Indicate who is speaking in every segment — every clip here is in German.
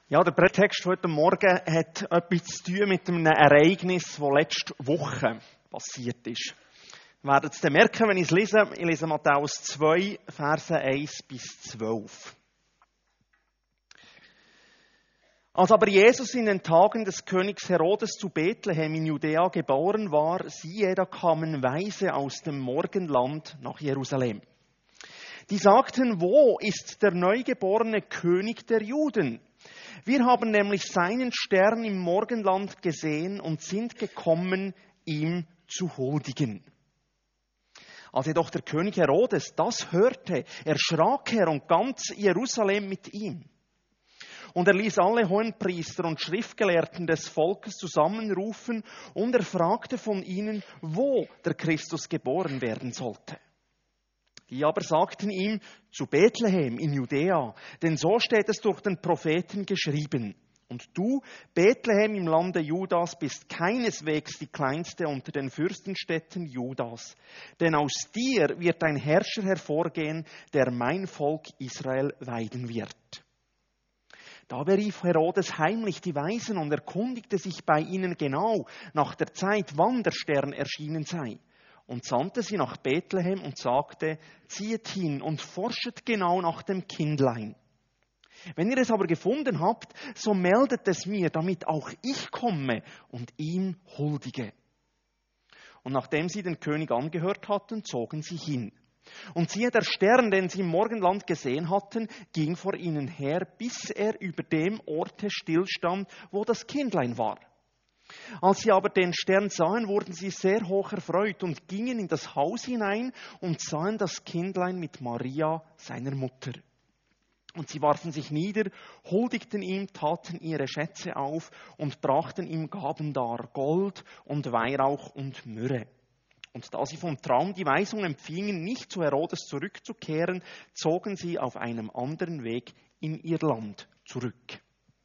Speaker 1: Ja, der Predigtext heute Morgen hat etwas zu tun mit einem Ereignis, das letzte Woche passiert ist. Ihr werdet es dann merken, wenn ich es lese. Ich lese Matthäus 2, Verse 1 bis 12. Als aber Jesus in den Tagen des Königs Herodes zu Bethlehem in Judäa geboren war, siehe, da kamen Weise aus dem Morgenland nach Jerusalem. Die sagten, wo ist der neugeborene König der Juden? Wir haben nämlich seinen Stern im Morgenland gesehen und sind gekommen, ihm zu huldigen. Als jedoch der König Herodes das hörte, erschrak er und ganz Jerusalem mit ihm. Und er ließ alle Hohenpriester und Schriftgelehrten des Volkes zusammenrufen und er fragte von ihnen, wo der Christus geboren werden sollte. Die aber sagten ihm, zu Bethlehem in Judäa, denn so steht es durch den Propheten geschrieben. Und du, Bethlehem im Lande Judas, bist keineswegs die kleinste unter den Fürstenstädten Judas. Denn aus dir wird ein Herrscher hervorgehen, der mein Volk Israel weiden wird. Da berief Herodes heimlich die Weisen und erkundigte sich bei ihnen genau nach der Zeit, wann der Stern erschienen sei. Und sandte sie nach Bethlehem und sagte, ziehet hin und forschet genau nach dem Kindlein. Wenn ihr es aber gefunden habt, so meldet es mir, damit auch ich komme und ihm huldige. Und nachdem sie den König angehört hatten, zogen sie hin. Und siehe, der Stern, den sie im Morgenland gesehen hatten, ging vor ihnen her, bis er über dem Orte stillstand, wo das Kindlein war. Als sie aber den Stern sahen, wurden sie sehr hoch erfreut und gingen in das Haus hinein und sahen das Kindlein mit Maria, seiner Mutter. Und sie warfen sich nieder, huldigten ihm, taten ihre Schätze auf und brachten ihm Gaben dar, Gold und Weihrauch und Myrrhe. Und da sie vom Traum die Weisung empfingen, nicht zu Herodes zurückzukehren, zogen sie auf einem anderen Weg in ihr Land zurück.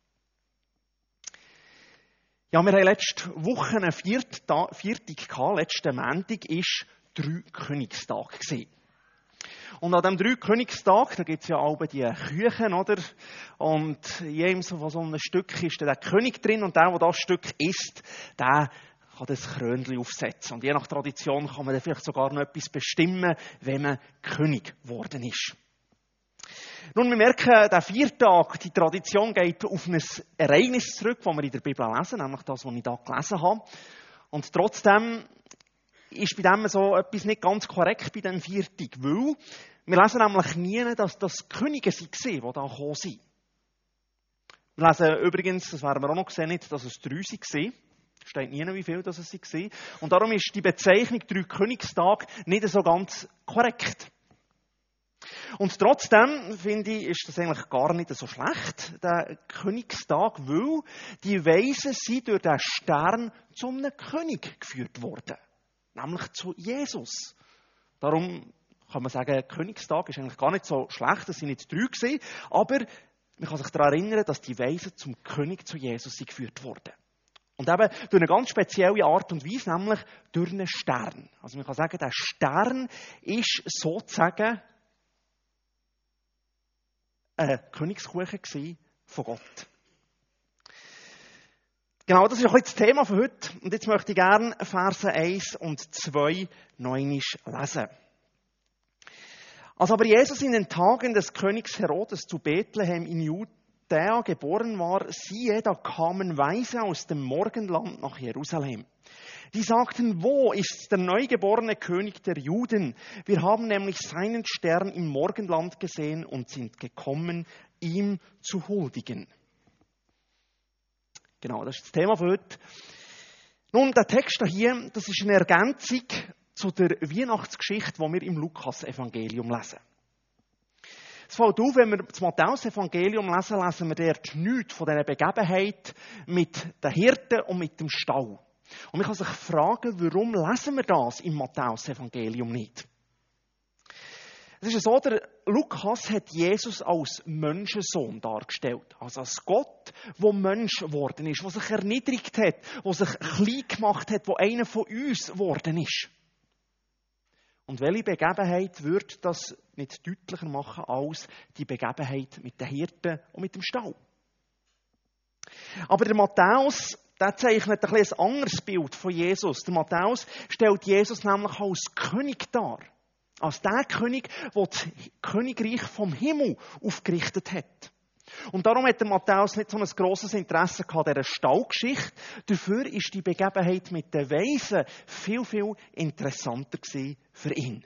Speaker 1: Ja, wir haben letzte Woche einen Viertag gehabt. Letzten Montag war Dreikönigstag. Und an diesem Dreikönigstag, da gibt es ja auch die Küchen, oder? Und jedem von so einem Stück ist der König drin und der das Stück isst, der kann das Krönchen aufsetzen. Und je nach Tradition kann man dann vielleicht sogar noch etwas bestimmen, wenn man König geworden ist. Nun, wir merken, der Viertag, die Tradition geht auf ein Ereignis zurück, das wir in der Bibel lesen, nämlich das, was ich hier gelesen habe. Und trotzdem ist bei dem so etwas nicht ganz korrekt bei dem Viertag, weil wir lesen nämlich nie, dass das Könige waren, die da gekommen sind. Wir lesen übrigens, das werden wir auch noch sehen, nicht, dass es 3 waren. Es steht nie, wie viel das es waren. Und darum ist die Bezeichnung Dreikönigstag nicht so ganz korrekt. Und trotzdem, finde ich, ist das eigentlich gar nicht so schlecht, der Königstag, weil die Weisen sind durch den Stern zu einem König geführt worden. Nämlich zu Jesus. Darum kann man sagen, Königstag ist eigentlich gar nicht so schlecht, es sind nicht 3 gewesen, aber man kann sich daran erinnern, dass die Weisen zum König zu Jesus sind geführt wurden. Und eben durch eine ganz spezielle Art und Weise, nämlich durch einen Stern. Also man kann sagen, der Stern ist sozusagen ein Königskuchen von Gott. Genau, das ist auch das Thema von heute. Und jetzt möchte ich gerne Verse 1 und 2 noch einmal lesen. Als aber Jesus in den Tagen des Königs Herodes zu Bethlehem in Judäa geboren war, siehe, da kamen Weise aus dem Morgenland nach Jerusalem. Die sagten, wo ist der neugeborene König der Juden? Wir haben nämlich seinen Stern im Morgenland gesehen und sind gekommen, ihm zu huldigen. Genau, das ist das Thema von heute. Nun, der Text hier, das ist eine Ergänzung zu der Weihnachtsgeschichte, die wir im Lukas-Evangelium lesen. Es fällt auf, wenn wir das Matthäus-Evangelium lesen, lesen wir dort nichts von dieser Begebenheit mit den Hirten und mit dem Stall. Und man kann sich fragen, warum lesen wir das im Matthäus-Evangelium nicht? Es ist so, der Lukas hat Jesus als Menschensohn dargestellt. Also als Gott, der Mensch geworden ist, der sich erniedrigt hat, der sich klein gemacht hat, der einer von uns geworden ist. Und welche Begebenheit würde das nicht deutlicher machen als die Begebenheit mit den Hirten und mit dem Stall? Aber der Matthäus, der zeichnet ein anderes Bild von Jesus. Der Matthäus stellt Jesus nämlich als König dar. Als der König, der das Königreich vom Himmel aufgerichtet hat. Und darum hat der Matthäus nicht so ein grosses Interesse an dieser Stallgeschichte. Dafür ist die Begebenheit mit den Weisen viel, viel interessanter für ihn.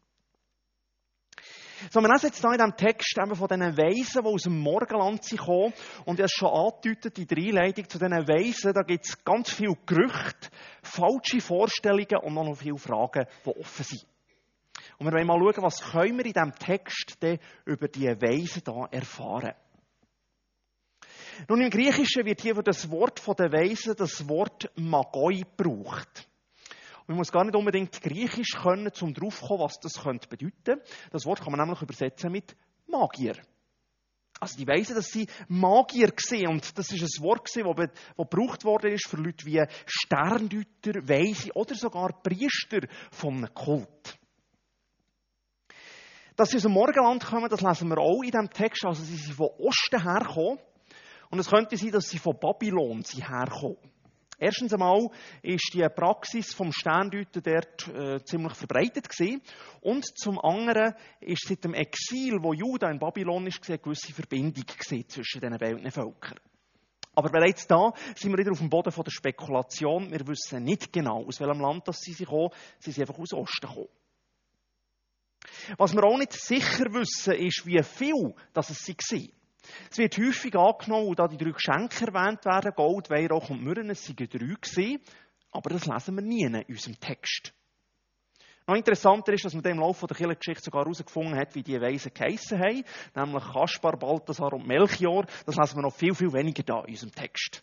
Speaker 1: So, wir lesen jetzt hier in diesem Text eben von diesen Weisen, die aus dem Morgenland kommen. Und ich habe es schon angedeutet, in der Einleitung zu diesen Weisen, da gibt es ganz viele Gerüchte, falsche Vorstellungen und noch viele Fragen, die offen sind. Und wir wollen mal schauen, was können wir in diesem Text denn über diese Weisen hier erfahren. Nun, im Griechischen wird hier für das Wort der Weisen das Wort Magoi gebraucht. Man muss gar nicht unbedingt Griechisch können, um darauf zu kommen, was das bedeuten könnte. Das Wort kann man nämlich übersetzen mit Magier. Also die Weisen, dass sie Magier waren. Und das ist ein Wort, das gebraucht worden ist für Leute wie Sterndeuter, Weise oder sogar Priester von einem Kult. Dass sie aus dem Morgenland kommen, das lesen wir auch in diesem Text. Also sie sind von Osten hergekommen. Und es könnte sein, dass sie von Babylon herkommen. Erstens einmal ist die Praxis vom Sterndeuten dort ziemlich verbreitet gewesen. Und zum anderen ist seit dem Exil, wo Juda in Babylon ist, eine gewisse Verbindung zwischen diesen beiden Völkern. Aber bereits da sind wir wieder auf dem Boden der Spekulation. Wir wissen nicht genau, aus welchem Land sie kommen. Sie sind einfach aus Osten gekommen. Was wir auch nicht sicher wissen, ist, wie viel das es waren. Es wird häufig angenommen, und da die 3 Geschenke erwähnt werden, Gold, Weihrauch und Myrrhe, es waren 3 gewesen, aber das lesen wir nie in unserem Text. Noch interessanter ist, dass man im Laufe der Kirchengeschichte sogar herausgefunden hat, wie die Weisen geheissen haben, nämlich Kaspar, Balthasar und Melchior. Das lesen wir noch viel, viel weniger da in unserem Text.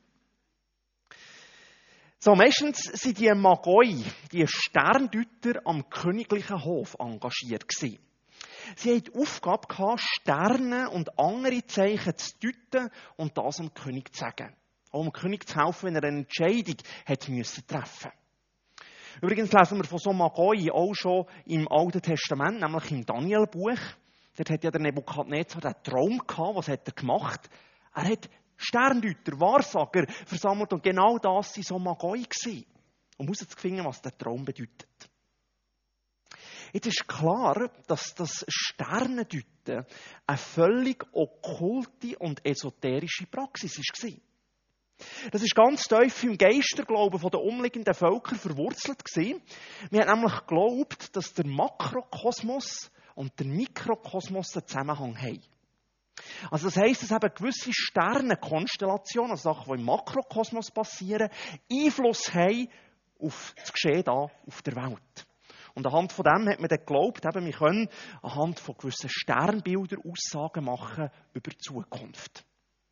Speaker 1: So, meistens sind die Magoi, die Sterndeuter, am königlichen Hof engagiert gewesen. Sie hatten die Aufgabe, Sterne und andere Zeichen zu deuten und das dem König zu sagen. Auch dem König zu helfen, wenn er eine Entscheidung treffen musste. Übrigens lesen wir von so Magoi auch schon im Alten Testament, nämlich im Daniel-Buch. Dort hat ja der Nebukadnezar den Traum gehabt. Was hat er gemacht? Er hat Sterndeuter, Wahrsager versammelt und genau das waren so Magoi gewesen, um herauszufinden, was der Traum bedeutet. Jetzt ist klar, dass das Sternendeuten eine völlig okkulte und esoterische Praxis war. Das ist ganz tief im Geisterglauben der umliegenden Völker verwurzelt gewesen. Wir haben nämlich geglaubt, dass der Makrokosmos und der Mikrokosmos einen Zusammenhang haben. Also das heisst, dass eben gewisse Sternenkonstellationen, also Sachen, die im Makrokosmos passieren, Einfluss haben auf das Geschehen hier auf der Welt. Und anhand von dem hat man dann geglaubt, eben, wir können anhand von gewissen Sternbildern Aussagen machen über die Zukunft.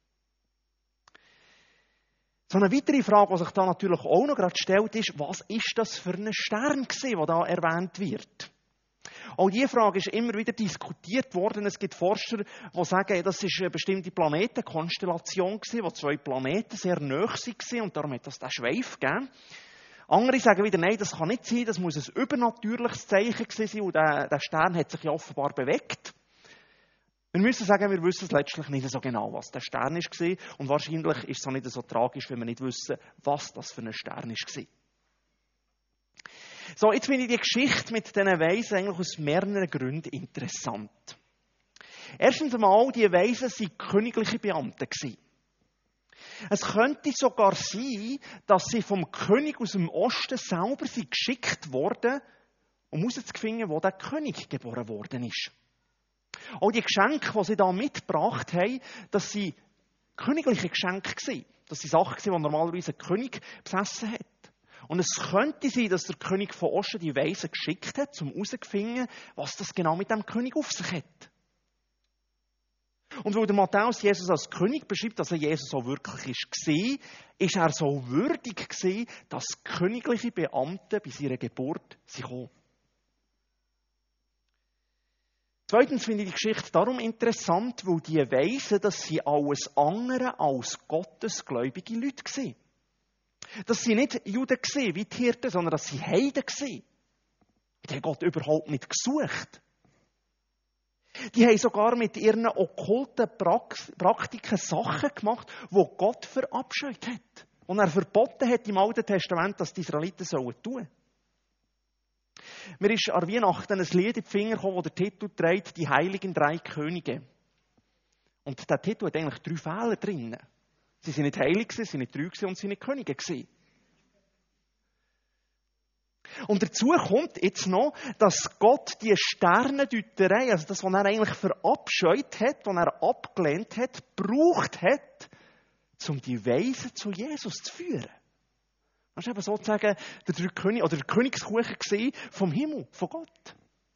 Speaker 1: So eine weitere Frage, die sich da natürlich auch noch gerade stellt, ist, was ist das für ein Stern gewesen, der da erwähnt wird? Auch diese Frage ist immer wieder diskutiert worden. Es gibt Forscher, die sagen, das ist eine bestimmte Planetenkonstellation gewesen, wo 2 Planeten sehr nahe waren und darum hat das den Schweif gegeben. Andere sagen wieder, nein, das kann nicht sein, das muss ein übernatürliches Zeichen gewesen sein und der Stern hat sich ja offenbar bewegt. Wir müssen sagen, wir wissen es letztlich nicht so genau, was der Stern war und wahrscheinlich ist es auch nicht so tragisch, wenn wir nicht wissen, was das für ein Stern war. So, jetzt finde ich die Geschichte mit diesen Weisen eigentlich aus mehreren Gründen interessant. Erstens einmal, die Weisen waren königliche Beamte gewesen. Es könnte sogar sein, dass sie vom König aus dem Osten selber geschickt wurden, um herauszufinden, wo der König geboren worden ist. Auch die Geschenke, die sie da mitgebracht haben, das waren königliche Geschenke gewesen. Das sind Sachen, die normalerweise ein König besessen hat. Und es könnte sein, dass der König von Osten die Weisen geschickt hat, um herauszufinden, was das genau mit dem König auf sich hat. Und weil der Matthäus Jesus als König beschreibt, dass er Jesus auch wirklich war, ist er so würdig gewesen, dass königliche Beamte bei seiner Geburt kamen. Zweitens finde ich die Geschichte darum interessant, weil die Weisen, dass sie alles andere als gottesgläubige Leute waren. Das waren nicht Juden wie die Hirten, sondern das waren Heiden. Die haben Gott überhaupt nicht gesucht. Die haben sogar mit ihren okkulten Praktiken Sachen gemacht, die Gott verabscheut hat. Und er verboten hat im Alten Testament, dass die Israeliten tun sollen. Mir ist an Weihnachten ein Lied in die Finger gekommen, das der Titel trägt, «Die heiligen drei Könige». Und der Titel hat eigentlich 3 Fehler drin. Sie sind nicht heilig, sie sind nicht treu und sie sind nicht Könige gewesen. Und dazu kommt jetzt noch, dass Gott die Sternendeuterei, also das, was er eigentlich verabscheut hat, was er abgelehnt hat, gebraucht hat, um die Weisen zu Jesus zu führen. Das war eben sozusagen der Königskuchen vom Himmel, von Gott.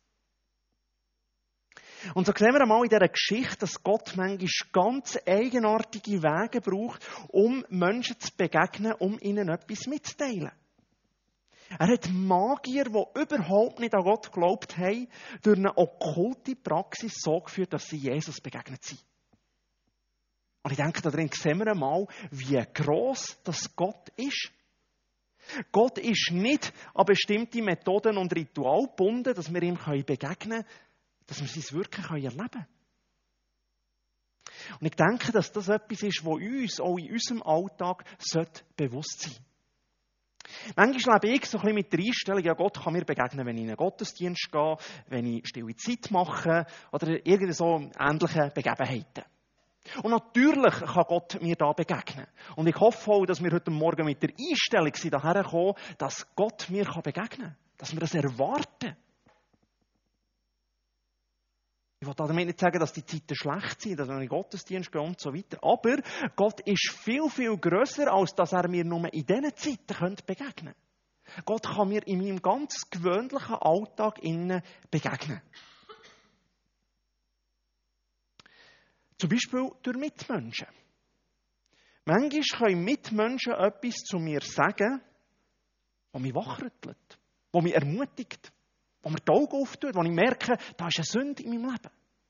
Speaker 1: Und so sehen wir einmal in dieser Geschichte, dass Gott manchmal ganz eigenartige Wege braucht, um Menschen zu begegnen, um ihnen etwas mitzuteilen. Er hat Magier, die überhaupt nicht an Gott geglaubt haben, durch eine okkulte Praxis so geführt, dass sie Jesus begegnet sind. Und ich denke, darin sehen wir einmal, wie gross das Gott ist. Gott ist nicht an bestimmte Methoden und Rituale gebunden, dass wir ihm begegnen können, dass wir sein Wirken erleben können. Und ich denke, dass das etwas ist, was uns auch in unserem Alltag bewusst sein sollte. Manchmal lebe ich so ein bisschen mit der Einstellung, ja, Gott kann mir begegnen, wenn ich in einen Gottesdienst gehe, wenn ich stille Zeit mache oder irgendeine so ähnliche Begebenheiten. Und natürlich kann Gott mir da begegnen. Und ich hoffe auch, dass wir heute Morgen mit der Einstellung daher kommen, dass Gott mir begegnen kann. Dass wir das erwarten. Ich will damit nicht sagen, dass die Zeiten schlecht sind, dass wir in den Gottesdienst gehen und so weiter. Aber Gott ist viel, viel grösser, als dass er mir nur in diesen Zeiten begegnen könnte. Gott kann mir in meinem ganz gewöhnlichen Alltag begegnen. Zum Beispiel durch Mitmenschen. Manchmal können Mitmenschen etwas zu mir sagen, das mich wachrüttelt, das mich ermutigt, wo mir die Augen auftut, wo ich merke, da ist eine Sünde in meinem Leben.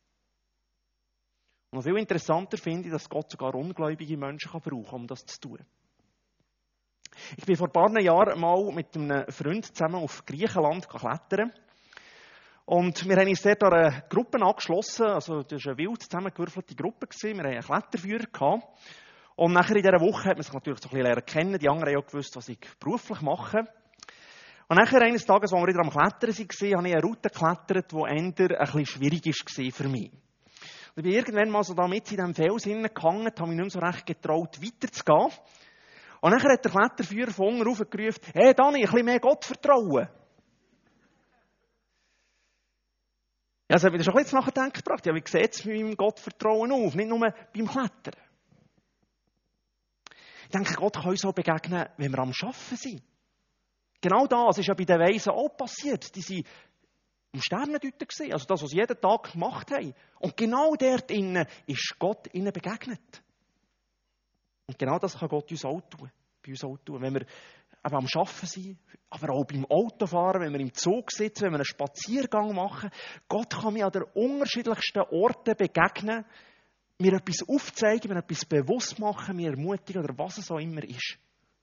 Speaker 1: Und noch viel interessanter finde ich, dass Gott sogar ungläubige Menschen brauchen kann, um das zu tun. Ich bin vor ein paar Jahren mal mit einem Freund zusammen auf Griechenland klettern. Und wir haben uns dort an eine Gruppe angeschlossen. Also, das war eine wild zusammengewürfelte Gruppe. Wir hatten einen Kletterführer gehabt. Und nachher in dieser Woche hat man sich natürlich so ein bisschen lernen kennen. Die anderen haben auch gewusst, was ich beruflich mache. Und nachher eines Tages, als wir wieder am Klettern waren, habe ich eine Route geklettert, die eher ein bisschen schwierig war für mich. Und ich bin irgendwann mal so da mit in diesem Fels hineingehangen, habe mich nicht mehr so recht getraut, weiterzugehen. Und nachher hat der Kletterführer von unten raufgerufen, «Hey Dani, ein bisschen mehr Gottvertrauen!» Ja, das hat mich schon ein bisschen nachgedacht gebracht. Ja, wie sieht es mit meinem Gottvertrauen auf? Nicht nur beim Klettern. Ich denke, Gott kann uns auch begegnen, wenn wir am Arbeiten sind. Genau das ist ja bei den Weisen auch passiert. Die waren am Sternendeuten gewesen, also das, was sie jeden Tag gemacht haben. Und genau dort innen ist Gott ihnen begegnet. Und genau das kann Gott uns auch tun, bei uns auch tun. Wenn wir eben am Arbeiten sind, aber auch beim Autofahren, wenn wir im Zug sitzen, wenn wir einen Spaziergang machen. Gott kann mir an den unterschiedlichsten Orten begegnen, mir etwas aufzeigen, mir etwas bewusst machen, mir ermutigen oder was es auch immer ist.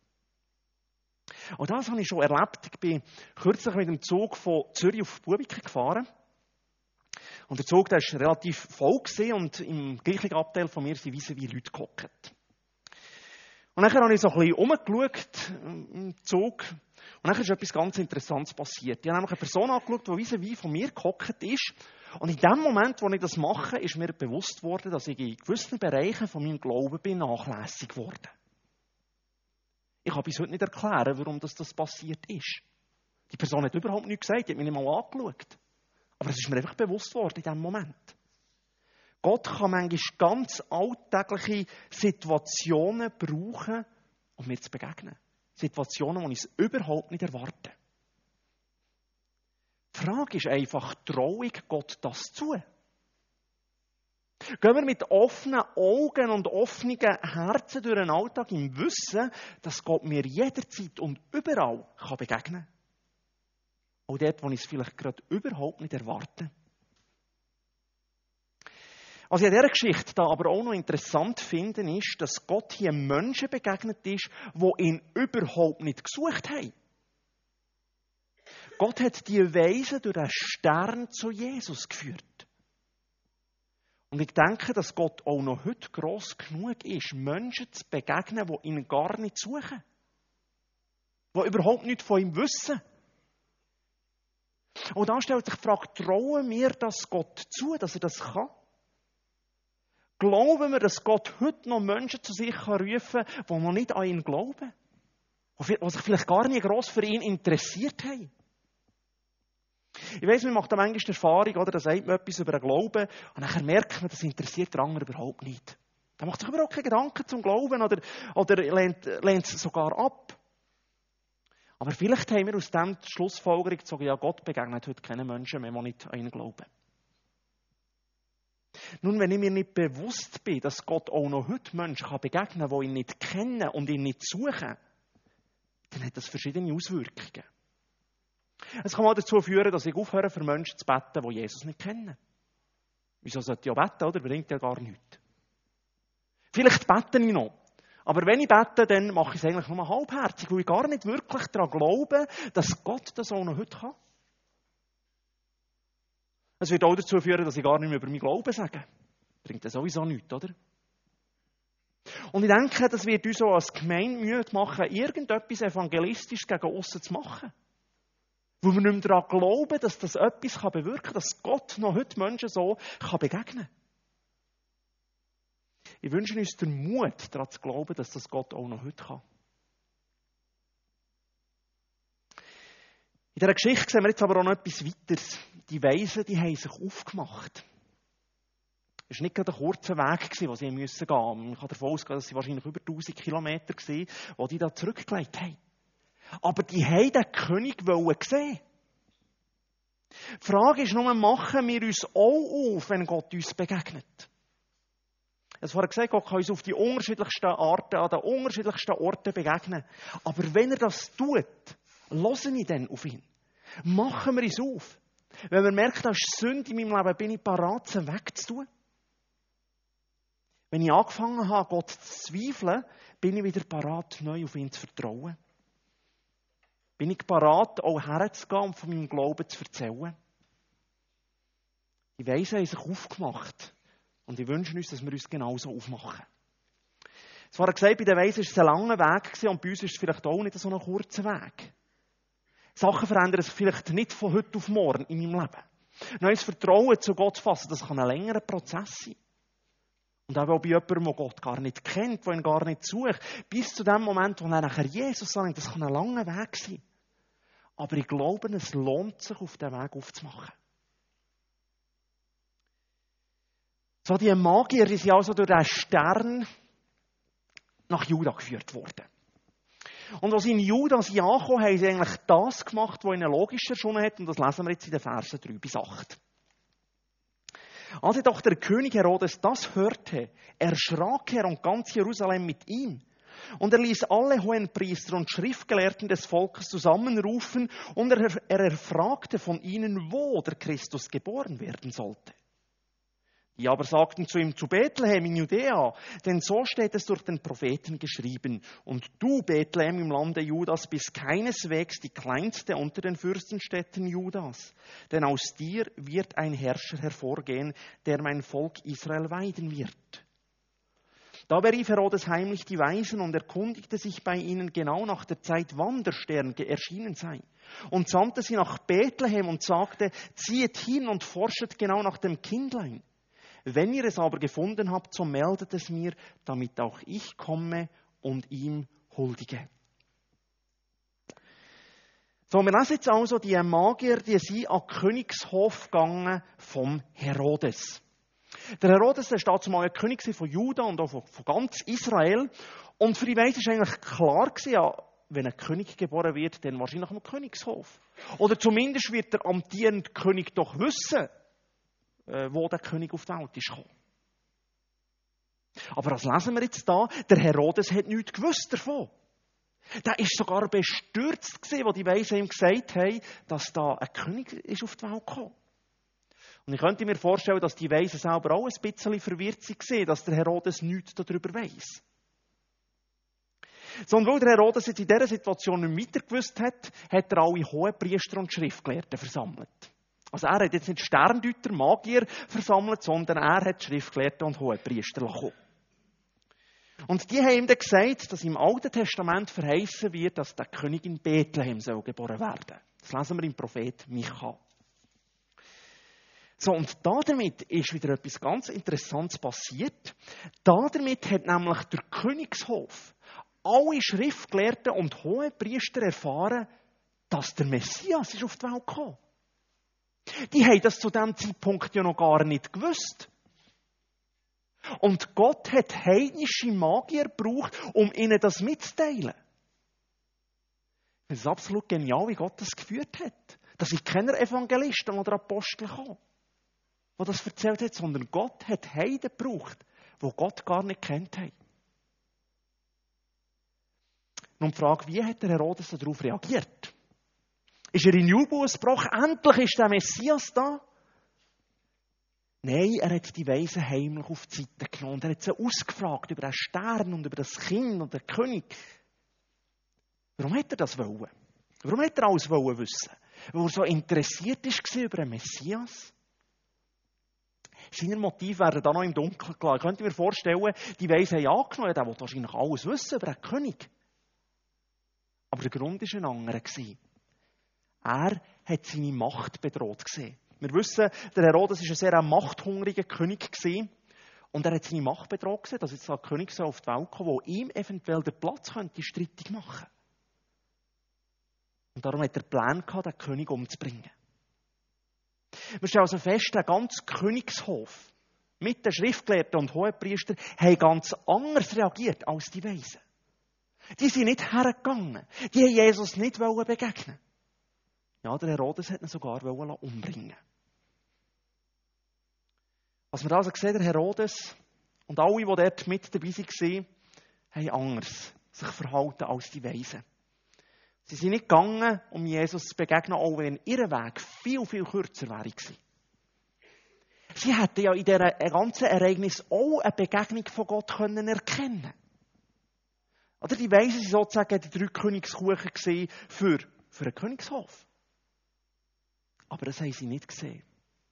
Speaker 1: Und das habe ich schon erlebt. Ich bin kürzlich mit dem Zug von Zürich auf Bubiken gefahren. Und der Zug war relativ voll und im gleichen Abteil von mir sind wie Leute gehockt. Und dann habe ich so ein bisschen rumgeschaut im Zug. Und dann ist etwas ganz Interessantes passiert. Ich habe nämlich eine Person angeschaut, die wie von mir gehockt ist. Und in dem Moment, wo ich das mache, ist mir bewusst worden, dass ich in gewissen Bereichen von meinem Glauben bin nachlässig geworden. Ich kann bis heute nicht erklären, warum das passiert ist. Die Person hat überhaupt nichts gesagt, die hat mich nicht mal angeschaut. Aber es ist mir einfach bewusst worden in diesem Moment. Gott kann manchmal ganz alltägliche Situationen brauchen, um mir zu begegnen. Situationen, die ich es überhaupt nicht erwarte. Die Frage ist einfach, traue ich Gott das zu? Gehen wir mit offenen Augen und offenen Herzen durch den Alltag im Wissen, dass Gott mir jederzeit und überall begegnen kann. Auch dort, wo ich es vielleicht gerade überhaupt nicht erwarte. Was ich in dieser Geschichte da aber auch noch interessant finde, ist, dass Gott hier Menschen begegnet ist, die ihn überhaupt nicht gesucht haben. Gott hat die Weisen durch einen Stern zu Jesus geführt. Und ich denke, dass Gott auch noch heute gross genug ist, Menschen zu begegnen, die ihn gar nicht suchen. Die überhaupt nichts von ihm wissen. Und dann stellt sich die Frage, trauen wir das Gott zu, dass er das kann? Glauben wir, dass Gott heute noch Menschen zu sich rufen kann, die noch nicht an ihn glauben? Die sich vielleicht gar nicht gross für ihn interessiert haben? Ich weiss, man macht da manchmal die Erfahrung, oder? Da sagt man etwas über den Glauben und dann merkt man, das interessiert den anderen überhaupt nicht. Da macht sich überhaupt keine Gedanken zum Glauben oder lehnt es sogar ab. Aber vielleicht haben wir aus dem die Schlussfolgerung gezogen, ja, Gott begegnet heute keinen Menschen mehr, die nicht an ihn glauben. Nun, wenn ich mir nicht bewusst bin, dass Gott auch noch heute Menschen begegnen kann, die ihn nicht kennen und ihn nicht suchen, dann hat das verschiedene Auswirkungen. Es kann mal dazu führen, dass ich aufhöre, für Menschen zu beten, die Jesus nicht kennen. Wieso sollte ich ja beten, oder? Bringt ja gar nichts. Vielleicht bete ich noch. Aber wenn ich bete, dann mache ich es eigentlich nur halbherzig, weil ich gar nicht wirklich daran glaube, dass Gott das auch noch heute kann. Es wird auch dazu führen, dass ich gar nicht mehr über meinen Glauben sage. Bringt ja sowieso nichts, oder? Und ich denke, das wird uns auch als Gemeinde müde machen, irgendetwas evangelistisch gegen aussen zu machen. Weil wir nicht mehr daran glauben, dass das etwas bewirken kann, dass Gott noch heute Menschen so begegnen kann. Ich wünsche uns den Mut, daran zu glauben, dass das Gott auch noch heute kann. In dieser Geschichte sehen wir jetzt aber auch noch etwas weiteres. Die Weisen, die haben sich aufgemacht. Es war nicht gerade ein kurzer Weg, den sie gehen mussten. Man kann davon ausgehen, dass sie wahrscheinlich über 1000 Kilometer waren, die die da zurückgelegt haben. Aber die wollten den König sehen. Die Frage ist nur, machen wir uns auch auf, wenn Gott uns begegnet? Es wurde gesagt, Gott kann uns auf die unterschiedlichsten Arten, an den unterschiedlichsten Orten begegnen. Aber wenn er das tut, hören wir dann auf ihn. Machen wir uns auf. Wenn wir merken, da ist Sünde in meinem Leben, bin ich bereit, sie wegzutun. Wenn ich angefangen habe, Gott zu zweifeln, bin ich wieder bereit, neu auf ihn zu vertrauen. Bin ich bereit, auch herzugehen und von meinem Glauben zu erzählen. Die Weisen haben sich aufgemacht. Und ich wünsche uns, dass wir uns genauso aufmachen. Es wurde gesagt, bei den Weisen war es ein langer Weg und bei uns ist es vielleicht auch nicht so ein kurzer Weg. Sachen verändern sich vielleicht nicht von heute auf morgen in meinem Leben. Neues Vertrauen zu Gott fassen, das kann ein längerer Prozess sein. Und auch bei jemandem, der Gott gar nicht kennt, der ihn gar nicht sucht, bis zu dem Moment, wo er nachher Jesus sagt, das kann ein langer Weg sein. Aber ich glaube, es lohnt sich, auf diesen Weg aufzumachen. So, die Magier, die sind also durch den Stern nach Juda geführt worden. Und als sie in Juda angekommen, haben sie eigentlich das gemacht, was ihnen logisch erschienen hat. Und das lesen wir jetzt in den Versen 3 bis 8. Als jedoch der König Herodes das hörte, erschrak er und ganz Jerusalem mit ihm. Und er ließ alle Hohenpriester und Schriftgelehrten des Volkes zusammenrufen und er erfragte von ihnen, wo der Christus geboren werden sollte. Die aber sagten zu ihm, zu Bethlehem in Judäa, denn so steht es durch den Propheten geschrieben. Und du, Bethlehem im Lande Judas, bist keineswegs die kleinste unter den Fürstenstädten Judas. Denn aus dir wird ein Herrscher hervorgehen, der mein Volk Israel weiden wird. Da berief Herodes heimlich die Weisen und erkundigte sich bei ihnen genau nach der Zeit, wann der Stern erschienen sei. Und sandte sie nach Bethlehem und sagte, ziehet hin und forschet genau nach dem Kindlein. Wenn ihr es aber gefunden habt, so meldet es mir, damit auch ich komme und ihm huldige. So, wir lesen jetzt also, die Magier, die sind an den Königshof gegangen vom Herodes. Der Herodes, der steht zumal ein König von Juda und auch von ganz Israel. Und für die Weisen war eigentlich klar, ja, wenn ein König geboren wird, dann wahrscheinlich am Königshof. Oder zumindest wird der amtierende König doch wissen, wo der König auf die Welt ist gekommen. Aber was lesen wir jetzt da? Der Herodes hat nichts gewusst davon. Der war sogar bestürzt gewesen, als die Weisen ihm gesagt haben, dass da ein König ist auf die Welt gekommen. Und ich könnte mir vorstellen, dass die Weisen selber auch ein bisschen verwirrt waren, dass der Herodes nichts darüber weiss. So, und weil der Herodes jetzt in dieser Situation nicht weiter gewusst hat, hat er alle Hohenpriester und Schriftgelehrten versammelt. Also er hat jetzt nicht Sterndeuter, Magier versammelt, sondern er hat Schriftgelehrte und Hohepriester bekommen. Und die haben ihm dann gesagt, dass im Alten Testament verheißen wird, dass der König in Bethlehem soll geboren werden. Das lesen wir im Prophet Micha. So, und damit ist wieder etwas ganz Interessantes passiert. Damit hat nämlich der Königshof alle Schriftgelehrten und Hohepriester erfahren, dass der Messias ist auf die Welt gekommen. Die haben das zu diesem Zeitpunkt ja noch gar nicht gewusst. Und Gott hat heidnische Magier gebraucht, um ihnen das mitzuteilen. Es ist absolut genial, wie Gott das geführt hat. Dass ich keine Evangelisten oder Apostel kam, die das erzählt hat, sondern Gott hat Heiden gebraucht, die Gott gar nicht kennt haben. Nun die Frage, wie hat der Herodes darauf reagiert? Ist er in Jubel ausgebrochen? Endlich ist der Messias da? Nein, er hat die Weisen heimlich auf die Seite genommen und er hat sie ausgefragt über den Stern und über das Kind und den König. Warum hat er das wollen? Warum hat er alles wissen? Weil er so interessiert war über den Messias? Seine Motive werden da noch im Dunkeln gelassen. Ich könnte mir vorstellen, die Weisen haben angenommen, der will wahrscheinlich alles wissen über den König. Aber der Grund war ein anderer. Er hat seine Macht bedroht gesehen. Wir wissen, der Herodes war ein sehr machthungriger König und er hat seine Macht bedroht gesehen, dass jetzt ein König auf die Welt kommt, der ihm eventuell den Platz streitig machen könnte. Und darum hat er Plan gehabt, den König umzubringen. Wir stellen also fest, der ganze Königshof mit den Schriftgelehrten und Hohepriestern haben ganz anders reagiert als die Weisen. Die sind nicht hergegangen. Die haben Jesus nicht begegnen. Ja, der Herodes hat ihn sogar umbringen. Was wir also sehen, der Herodes und alle, die dort mit dabei waren, haben anders sich verhalten als die Weisen. Sie sind nicht gegangen, um Jesus zu begegnen, auch wenn ihr Weg viel, viel kürzer wäre. Sie hätten ja in diesem ganzen Ereignis auch eine Begegnung von Gott erkennen können. Oder die Weisen waren sozusagen die 3 Königskuchen für einen Königshof. Aber das haben sie nicht gesehen.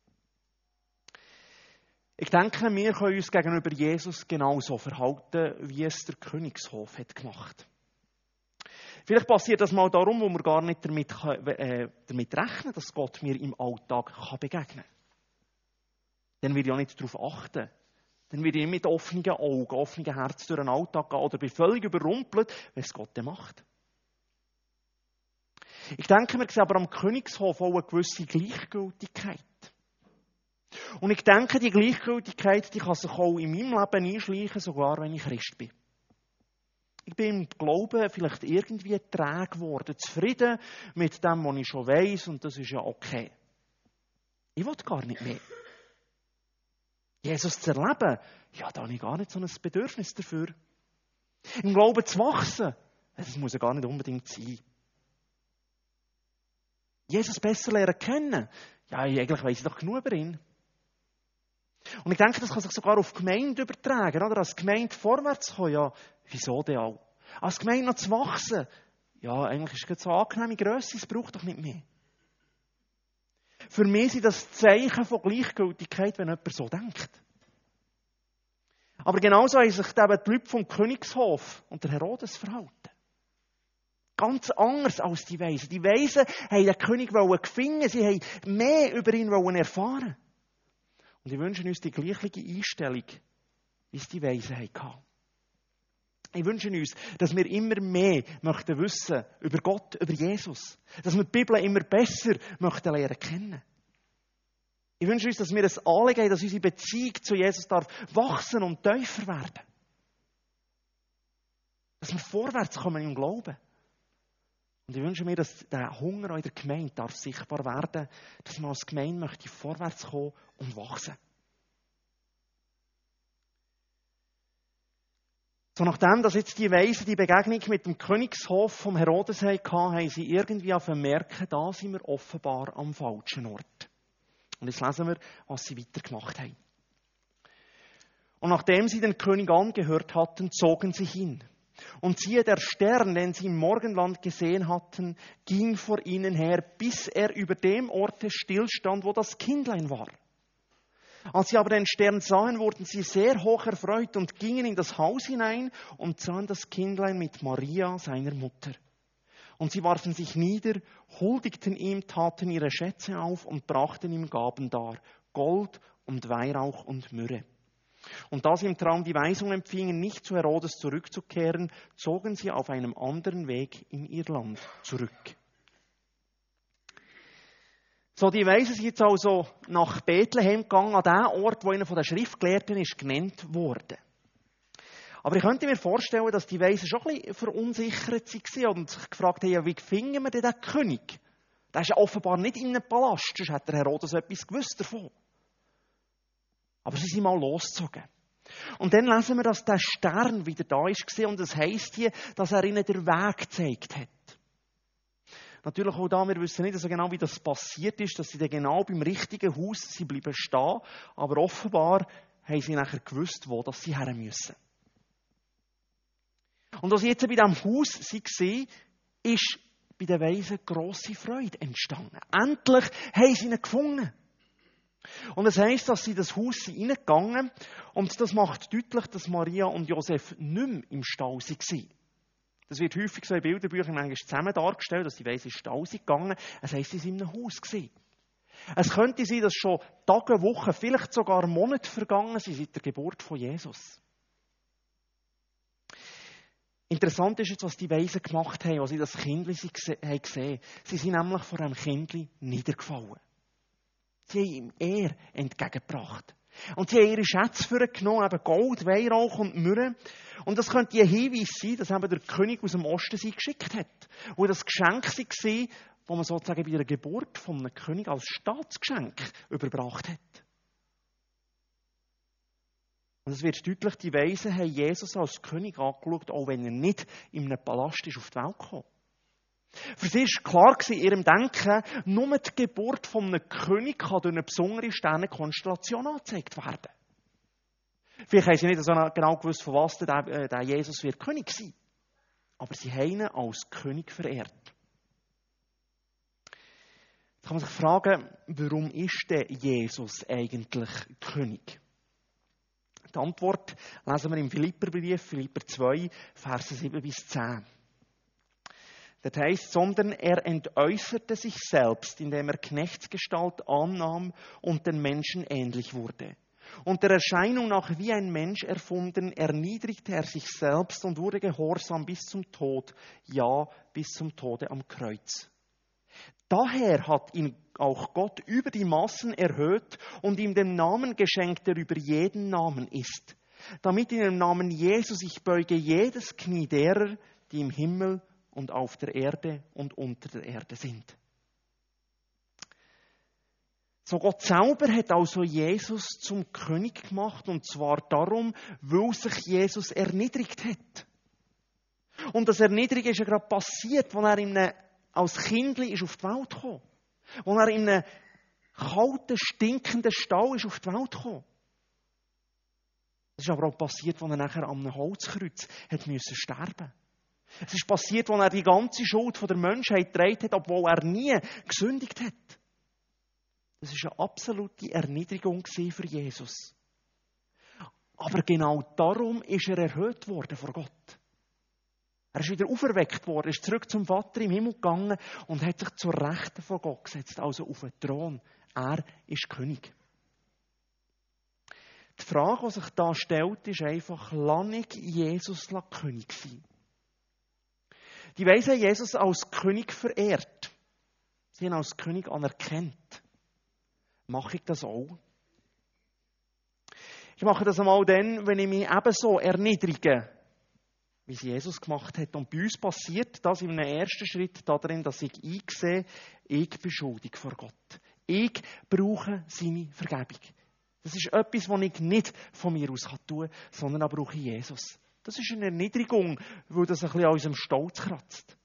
Speaker 1: Ich denke, wir können uns gegenüber Jesus genauso verhalten, wie es der Königshof hat gemacht. Vielleicht passiert das mal darum, wo wir gar nicht damit rechnen, dass Gott mir im Alltag begegnen kann. Dann will ich auch nicht darauf achten. Dann will ich mit offenen Augen, offenen Herzen durch den Alltag gehen oder bin völlig überrumpelt, wenn es Gott macht. Ich denke, wir sehen aber am Königshof auch eine gewisse Gleichgültigkeit. Und ich denke, die Gleichgültigkeit, die kann sich auch in meinem Leben einschleichen, sogar wenn ich Christ bin. Ich bin im Glauben vielleicht irgendwie träge geworden, zufrieden mit dem, was ich schon weiss, und das ist ja okay. Ich will gar nicht mehr. Jesus zu erleben, ja, da habe ich gar nicht so ein Bedürfnis dafür. Im Glauben zu wachsen, das muss ja gar nicht unbedingt sein. Jesus besser lernen kennen, ja, eigentlich weiss ich doch genug über ihn. Und ich denke, das kann sich sogar auf die Gemeinde übertragen, oder? Als Gemeinde vorwärts kommen, ja, wieso denn auch? Als Gemeinde noch zu wachsen, ja, eigentlich ist es so eine angenehme Grösse, es braucht doch nicht mehr. Für mich sind das Zeichen von Gleichgültigkeit, wenn jemand so denkt. Aber genauso haben sich eben die Leute vom Königshof und der Herodes verhalten. Ganz anders als die Weisen. Die Weisen wollten den König gewinnen, sie wollten mehr über ihn erfahren. Und ich wünsche uns die gleiche Einstellung, wie es die Weisen hatten. Ich wünsche uns, dass wir immer mehr möchten wissen über Gott, über Jesus. Dass wir die Bibel immer besser möchten lernen kennen. Ich wünsche uns, dass wir ein Anliegen haben, dass unsere Beziehung zu Jesus darf wachsen und tiefer werden. Dass wir vorwärts kommen im Glauben. Und ich wünsche mir, dass der Hunger in der Gemeinde darf sichtbar werden, dass man als Gemeinde möchte vorwärts kommen und wachsen. So nachdem, dass jetzt die Weisen die Begegnung mit dem Königshof vom Herodes hatten, haben sie irgendwie merken, da sind wir offenbar am falschen Ort. Und jetzt lesen wir, was sie weitergemacht haben. Und nachdem sie den König angehört hatten, zogen sie hin. Und siehe, der Stern, den sie im Morgenland gesehen hatten, ging vor ihnen her, bis er über dem Orte stillstand, wo das Kindlein war. Als sie aber den Stern sahen, wurden sie sehr hoch erfreut und gingen in das Haus hinein und sahen das Kindlein mit Maria, seiner Mutter. Und sie warfen sich nieder, huldigten ihm, taten ihre Schätze auf und brachten ihm Gaben dar, Gold und Weihrauch und Myrrhe. Und da sie im Traum die Weisung empfingen, nicht zu Herodes zurückzukehren, zogen sie auf einem anderen Weg in ihr Land zurück. So, die Weisen sind jetzt also nach Bethlehem gegangen, an den Ort, wo ihnen von den Schriftgelehrten ist genannt wurde. Aber ich könnte mir vorstellen, dass die Weisen schon ein bisschen verunsichert waren und sich gefragt haben, ja, wie finden wir denn den König? Der ist ja offenbar nicht in einem Palast, sonst hat der Herodes etwas gewusst davon. Aber sie sind mal losgezogen. Und dann lesen wir, dass der Stern wieder da war und es heisst hier, dass er ihnen den Weg gezeigt hat. Natürlich auch da, wir wissen nicht so genau, wie das passiert ist, dass sie dann genau beim richtigen Haus bleiben stehen, aber offenbar haben sie nachher gewusst, wo sie her müssen. Und als sie jetzt bei diesem Haus waren, ist bei den Weisen grosse Freude entstanden. Endlich haben sie ihn gefunden. Und es heisst, dass sie in das Haus hineingegangen und das macht deutlich, dass Maria und Josef nicht mehr im Stall waren. Das wird häufig so in Bilderbüchern zusammen dargestellt, dass die Weisen in den Stall sind gegangen. Es heisst, sie waren in einem Haus. Es könnte sein, dass schon Tage, Wochen, vielleicht sogar Monate vergangen sind seit der Geburt von Jesus. Interessant ist jetzt, was die Weisen gemacht haben, als sie das Kindli gesehen haben. Sie sind nämlich vor einem Kindli niedergefallen. Sie haben ihm Ehre entgegengebracht. Und sie haben ihre Schätze vorgenommen, eben Gold, Weihrauch und Myrrhe. Und das könnte ein Hinweis sein, dass eben der König aus dem Osten sie geschickt hat. Wo das Geschenk war, das man sozusagen bei der Geburt von einem König als Staatsgeschenk überbracht hat. Und es wird deutlich, die Weisen haben Jesus als König angeschaut, auch wenn er nicht in einem Palast ist auf die Welt gekommen. Für sie war klar in ihrem Denken, nur die Geburt von einem König kann durch eine besondere Sternenkonstellation angezeigt werden. Vielleicht haben sie nicht so genau gewusst, von was der Jesus wird König sein. Aber sie haben ihn als König verehrt. Jetzt kann man sich fragen, warum ist denn Jesus eigentlich König? Die Antwort lesen wir im Philipperbrief, Philipper 2, Verse 7 bis 10. Das heißt, sondern er entäußerte sich selbst, indem er Knechtsgestalt annahm und den Menschen ähnlich wurde. Und der Erscheinung nach wie ein Mensch erfunden, erniedrigte er sich selbst und wurde gehorsam bis zum Tod, ja, bis zum Tode am Kreuz. Daher hat ihn auch Gott über die Massen erhöht und ihm den Namen geschenkt, der über jeden Namen ist, damit in dem Namen Jesus sich beuge jedes Knie derer, die im Himmel und auf der Erde und unter der Erde sind. So Gott selber hat also Jesus zum König gemacht, und zwar darum, weil sich Jesus erniedrigt hat. Und das Erniedrigen ist ja gerade passiert, als er als Kindli ist auf die Welt gekommen. Als er in einem kalten, stinkenden Stall ist auf die Welt gekommen. Das ist aber auch passiert, als er nachher an einem Holzkreuz hat müssen sterben. Es ist passiert, als er die ganze Schuld der Menschheit getragen hat, obwohl er nie gesündigt hat. Das war eine absolute Erniedrigung für Jesus. Aber genau darum ist er erhöht worden vor Gott. Er ist wieder auferweckt worden, ist zurück zum Vater im Himmel gegangen und hat sich zur Rechten von Gott gesetzt, also auf den Thron. Er ist König. Die Frage, die sich da stellt, ist einfach, lasse ich Jesus König sein? Die Weisen haben Jesus als König verehrt. Sie haben ihn als König anerkannt. Mache ich das auch? Ich mache das einmal dann, wenn ich mich ebenso erniedrige, wie es Jesus gemacht hat. Und bei uns passiert das in einem ersten Schritt darin, dass ich einsehe, ich bin schuldig vor Gott. Ich brauche seine Vergebung. Das ist etwas, was ich nicht von mir aus tun kann, sondern auch brauche Jesus. Das ist eine Erniedrigung, weil das ein bisschen an unserem Stolz kratzt.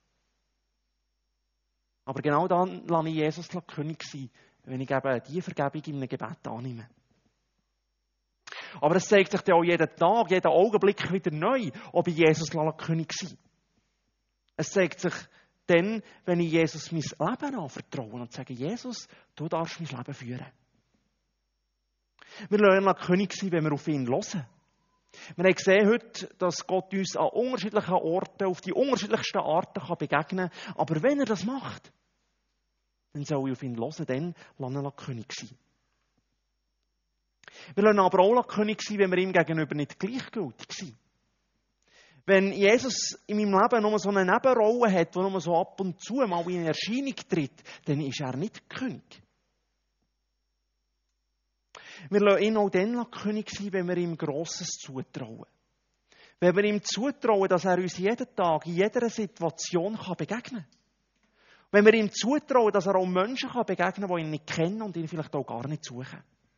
Speaker 1: Aber genau dann lasse ich Jesus König sein, wenn ich eben diese Vergebung in einem Gebet annehme. Aber es zeigt sich dann auch jeden Tag, jeden Augenblick wieder neu, ob ich Jesus König sein. Es zeigt sich dann, wenn ich Jesus mein Leben anvertraue und sage, Jesus, du darfst mein Leben führen. Wir lernen König sein, wenn wir auf ihn hören. Wir haben gesehen heute, dass Gott uns an unterschiedlichen Orten, auf die unterschiedlichsten Arten begegnen kann. Aber wenn er das macht, dann soll ich auf ihn hören, dann lernen wir König sein. Wir lernen aber auch König sein, wenn wir ihm gegenüber nicht gleichgültig sind. Wenn Jesus in meinem Leben nur so eine Nebenrolle hat, die nur so ab und zu mal in Erscheinung tritt, dann ist er nicht König. Wir lassen ihn auch dann König sein, wenn wir ihm Grosses zutrauen. Wenn wir ihm zutrauen, dass er uns jeden Tag, in jeder Situation begegnen kann. Wenn wir ihm zutrauen, dass er auch Menschen begegnen kann, die ihn nicht kennen und ihn vielleicht auch gar nicht suchen.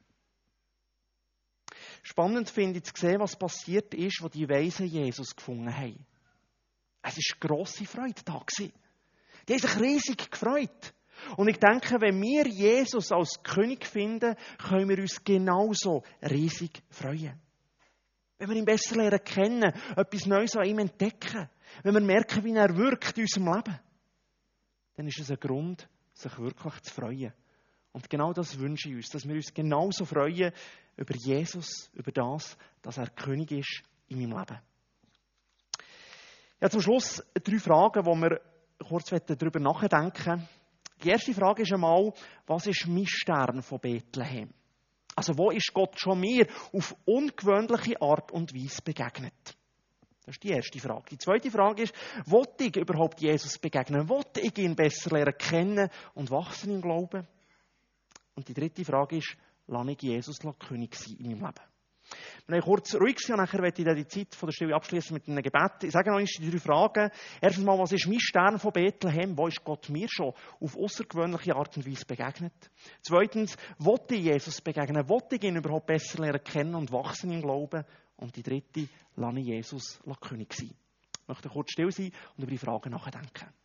Speaker 1: Spannend finde ich zu sehen, was passiert ist, als die Weisen Jesus gefunden haben. Es war grosse Freude da. Die haben sich riesig gefreut. Und ich denke, wenn wir Jesus als König finden, können wir uns genauso riesig freuen. Wenn wir ihn besser lernen kennen, etwas Neues an ihm entdecken, wenn wir merken, wie er wirkt in unserem Leben, dann ist es ein Grund, sich wirklich zu freuen. Und genau das wünsche ich uns, dass wir uns genauso freuen über Jesus, über das, dass er König ist in meinem Leben. Ja, zum Schluss 3 Fragen, wo wir kurz darüber nachdenken wollen. Die erste Frage ist einmal, was ist mein Stern von Bethlehem? Also wo ist Gott schon mir auf ungewöhnliche Art und Weise begegnet? Das ist die erste Frage. Die zweite Frage ist, wollte ich überhaupt Jesus begegnen? Wollte ich ihn besser lernen kennen und wachsen im Glauben? Und die dritte Frage ist, lasse ich Jesus König sein in meinem Leben? Wir haben kurz ruhig sein und nachher werde ich dann die Zeit von der Stille abschließen mit einem Gebet. Ich sage noch einmal die 3 Fragen. Erstens mal, was ist mein Stern von Bethlehem? Wo ist Gott mir schon auf außergewöhnliche Art und Weise begegnet? Zweitens, wollte ich Jesus begegnen? Wollte ich ihn überhaupt besser lernen kennen und wachsen im Glauben? Und die dritte, lasse ich Jesus König sein. Ich möchte kurz still sein und über die Fragen nachdenken.